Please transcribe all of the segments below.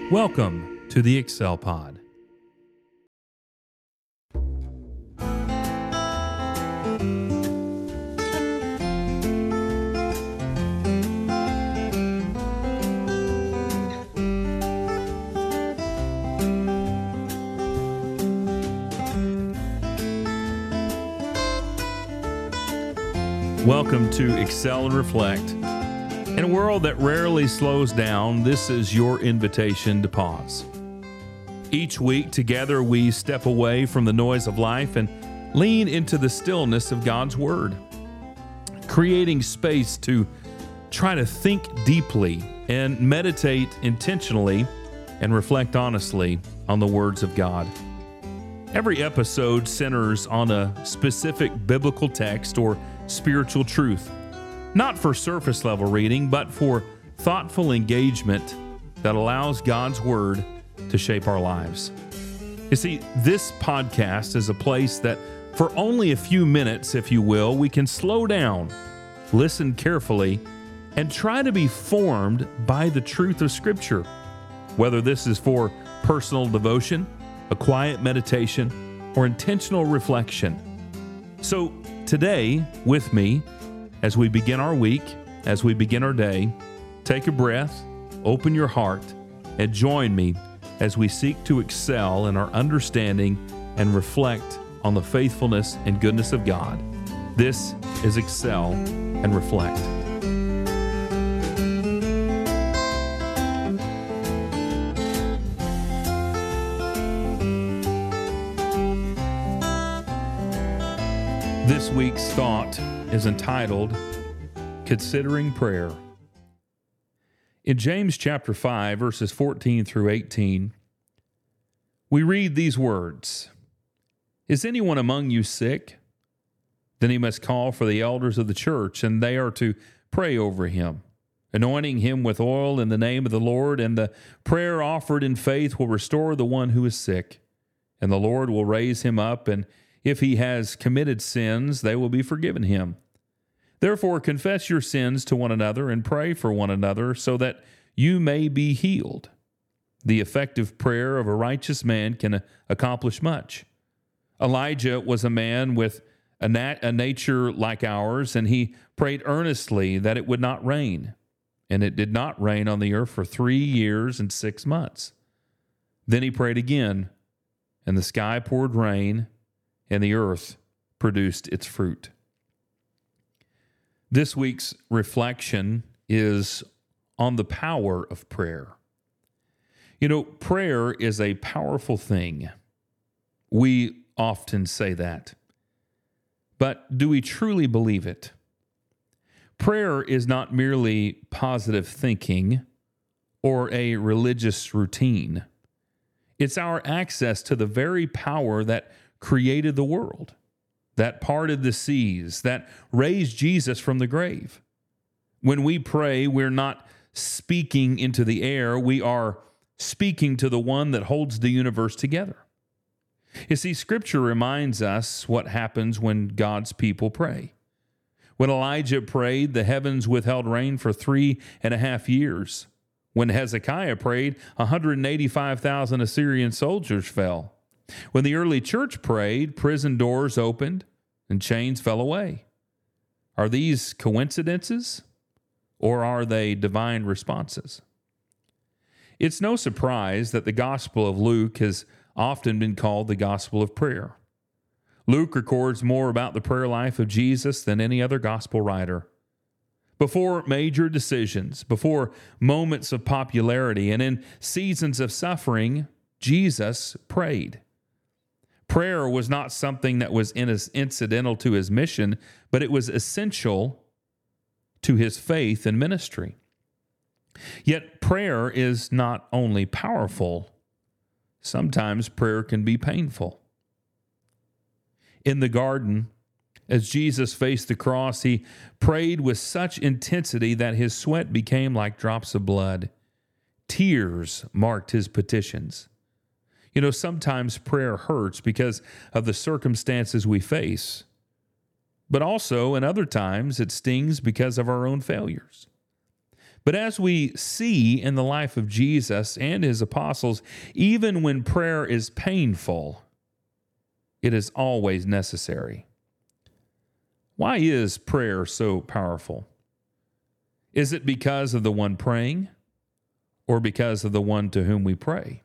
Welcome to the Excel Pod. Welcome to Excel and Reflect. In a world that rarely slows down, this is your invitation to pause. Each week, together, we step away from the noise of life and lean into the stillness of God's Word, creating space to try to think deeply and meditate intentionally and reflect honestly on the words of God. Every episode centers on a specific biblical text or spiritual truth, not for surface level reading, but for thoughtful engagement that allows God's Word to shape our lives. You see, this podcast is a place that for only a few minutes, if you will, we can slow down, listen carefully, and try to be formed by the truth of Scripture. Whether this is for personal devotion, a quiet meditation, or intentional reflection. So today, with me, as we begin our week, as we begin our day, take a breath, open your heart, and join me as we seek to excel in our understanding and reflect on the faithfulness and goodness of God. This is Excel and Reflect. This week's thought is entitled, Considering Prayer. In James chapter 5, verses 14 through 18, we read these words, "Is anyone among you sick? Then he must call for the elders of the church, and they are to pray over him, anointing him with oil in the name of the Lord, and the prayer offered in faith will restore the one who is sick, and the Lord will raise him up, and if he has committed sins, they will be forgiven him. Therefore, confess your sins to one another and pray for one another so that you may be healed. The effective prayer of a righteous man can accomplish much. Elijah was a man with a nature like ours, and he prayed earnestly that it would not rain. And it did not rain on the earth for 3 years and 6 months. Then he prayed again, and the sky poured rain, and the earth produced its fruit." This week's reflection is on the power of prayer. You know, prayer is a powerful thing. We often say that. But do we truly believe it? Prayer is not merely positive thinking or a religious routine. It's our access to the very power that created the world, that parted the seas, that raised Jesus from the grave. When we pray, we're not speaking into the air. We are speaking to the one that holds the universe together. You see, Scripture reminds us what happens when God's people pray. When Elijah prayed, the heavens withheld rain for 3.5 years. When Hezekiah prayed, 185,000 Assyrian soldiers fell. When the early church prayed, prison doors opened and chains fell away. Are these coincidences, or are they divine responses? It's no surprise that the Gospel of Luke has often been called the Gospel of Prayer. Luke records more about the prayer life of Jesus than any other Gospel writer. Before major decisions, before moments of popularity, and in seasons of suffering, Jesus prayed. Prayer was not something that was incidental to his mission, but it was essential to his faith and ministry. Yet prayer is not only powerful, sometimes prayer can be painful. In the garden, as Jesus faced the cross, he prayed with such intensity that his sweat became like drops of blood. Tears marked his petitions. You know, sometimes prayer hurts because of the circumstances we face, but also in other times it stings because of our own failures. But as we see in the life of Jesus and his apostles, even when prayer is painful, it is always necessary. Why is prayer so powerful? Is it because of the one praying or because of the one to whom we pray?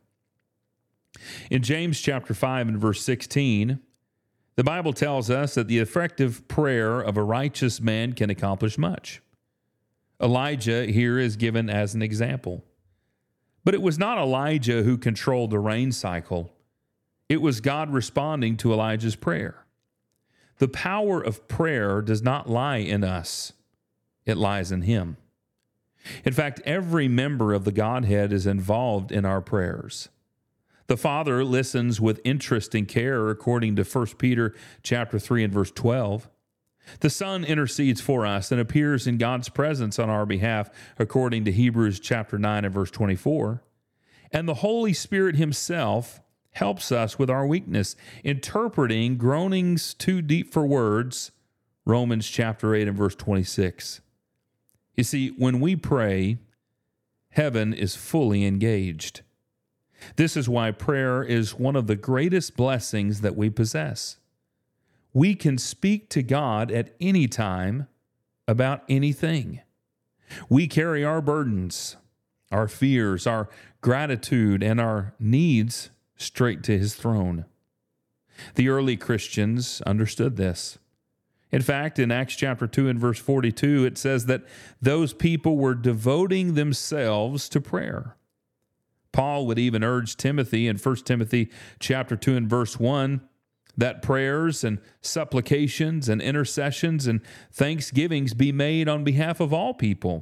In James chapter 5 and verse 16, the Bible tells us that the effective prayer of a righteous man can accomplish much. Elijah here is given as an example. But it was not Elijah who controlled the rain cycle. It was God responding to Elijah's prayer. The power of prayer does not lie in us. It lies in him. In fact, every member of the Godhead is involved in our prayers. The Father listens with interest and care according to 1 Peter chapter 3 and verse 12. The Son intercedes for us and appears in God's presence on our behalf according to Hebrews chapter 9 and verse 24. And the Holy Spirit himself helps us with our weakness, interpreting groanings too deep for words, Romans chapter 8 and verse 26. You see, when we pray, heaven is fully engaged. This is why prayer is one of the greatest blessings that we possess. We can speak to God at any time about anything. We carry our burdens, our fears, our gratitude, and our needs straight to his throne. The early Christians understood this. In fact, in Acts chapter 2 and verse 42, it says that those people were devoting themselves to prayer. Paul would even urge Timothy in 1 Timothy chapter 2 and verse 1 that prayers and supplications and intercessions and thanksgivings be made on behalf of all people.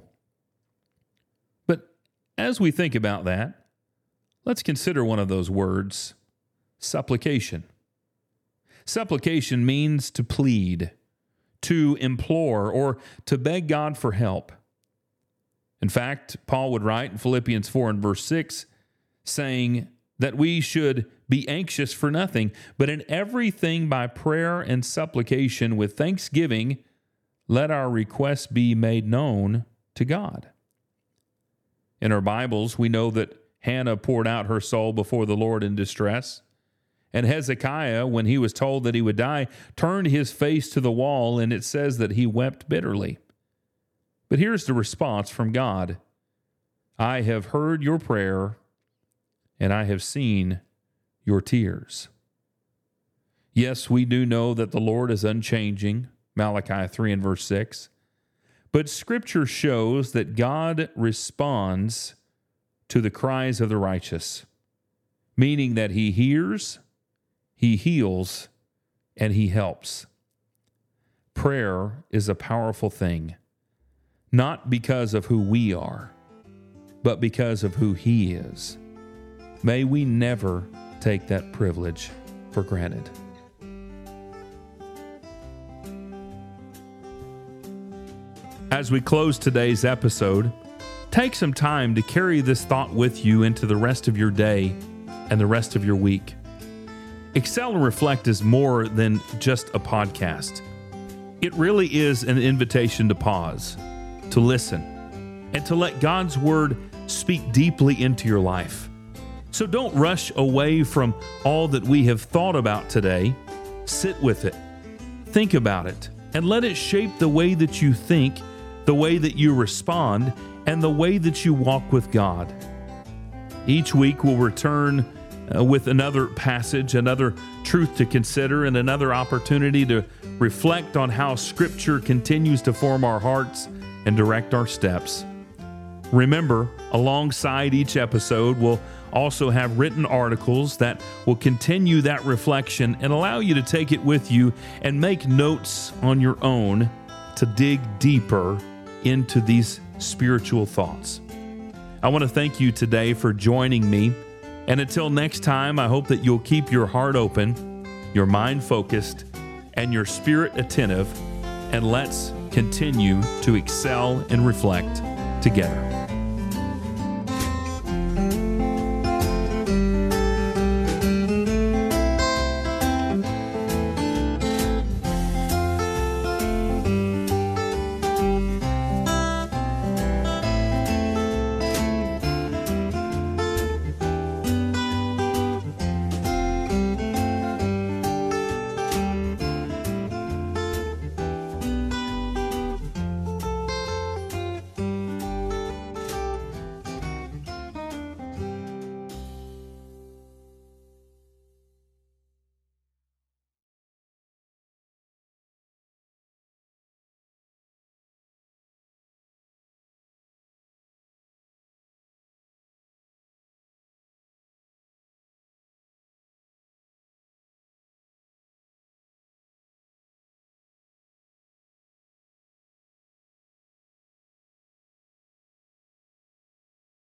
But as we think about that, let's consider one of those words, supplication. Supplication means to plead, to implore, or to beg God for help. In fact, Paul would write in Philippians 4 and verse 6, saying that we should be anxious for nothing, but in everything by prayer and supplication with thanksgiving, let our requests be made known to God. In our Bibles, we know that Hannah poured out her soul before the Lord in distress. And Hezekiah, when he was told that he would die, turned his face to the wall, and it says that he wept bitterly. But here's the response from God. I have heard your prayer, and I have seen your tears. Yes, we do know that the Lord is unchanging, Malachi 3 and verse 6. But Scripture shows that God responds to the cries of the righteous, meaning that he hears, he heals, and he helps. Prayer is a powerful thing, not because of who we are, but because of who he is. May we never take that privilege for granted. As we close today's episode, take some time to carry this thought with you into the rest of your day and the rest of your week. Excel and Reflect is more than just a podcast. It really is an invitation to pause, to listen, and to let God's Word speak deeply into your life. So don't rush away from all that we have thought about today. Sit with it, think about it, and let it shape the way that you think, the way that you respond, and the way that you walk with God. Each week we'll return with another passage, another truth to consider, and another opportunity to reflect on how Scripture continues to form our hearts and direct our steps. Remember, alongside each episode, we'll also have written articles that will continue that reflection and allow you to take it with you and make notes on your own to dig deeper into these spiritual thoughts. I want to thank you today for joining me. And until next time, I hope that you'll keep your heart open, your mind focused, and your spirit attentive. And let's continue to excel and reflect together.